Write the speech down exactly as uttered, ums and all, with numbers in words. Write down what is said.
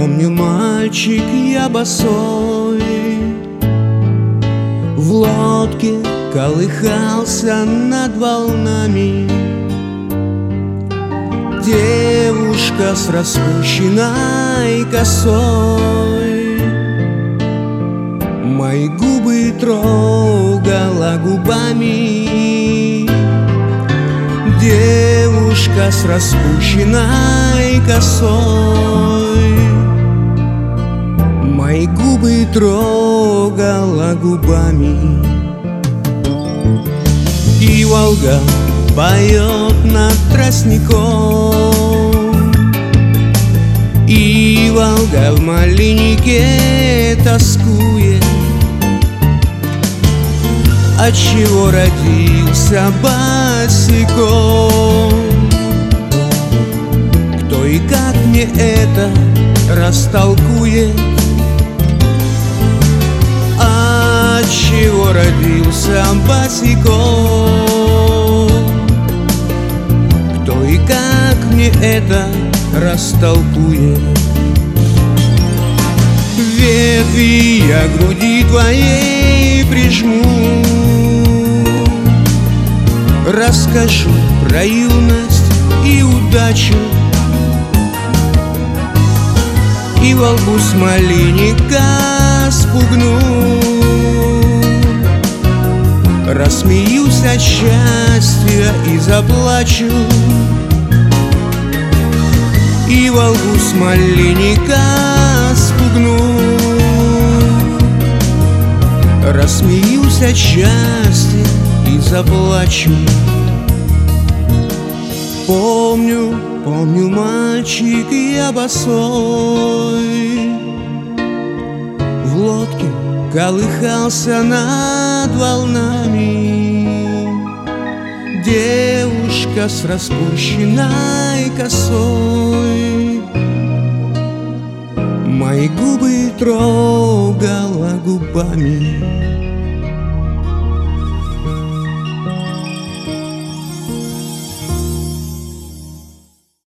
Помню, мальчик я босой, в лодке колыхался над волнами. Девушка с распущенной косой мои губы трогала губами. Девушка с распущенной косой мои губы трогала губами. И Волга поет над тростником, и Волга в малинике тоскует. Отчего родился босиком? Кто и как мне это растолкует? Отчего родился босиком? Кто и как мне это растолкует? Ветви я груди твоей прижму, расскажу про юность и удачу, и Волгу с малинника спугну. Рассмеюсь от счастья и заплачу, и Волгу с малинника спугну. Рассмеюсь от счастья и заплачу. Помню, помню, мальчик я босой, в лодке колыхался над волнами. Девушка с распущенной косой мои губы трогала губами.